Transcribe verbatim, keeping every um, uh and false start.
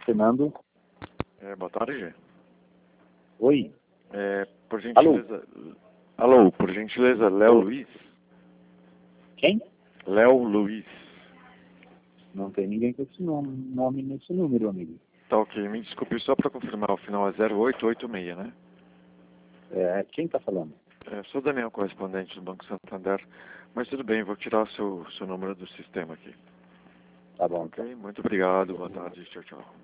Fernando. É, boa tarde. Oi. É, por gentileza... Alô? Alô, por gentileza, Léo Luiz? Quem? Léo Luiz. Não tem ninguém com esse nome, nome nesse número, amigo. Tá ok, me desculpe, só para confirmar, o final é zero oito oito seis, né? É, quem está falando? É, sou Daniel, correspondente do Banco Santander, mas tudo bem, vou tirar seu, seu número do sistema aqui. Tá bom. Ok, muito obrigado, boa tarde, tchau, tchau.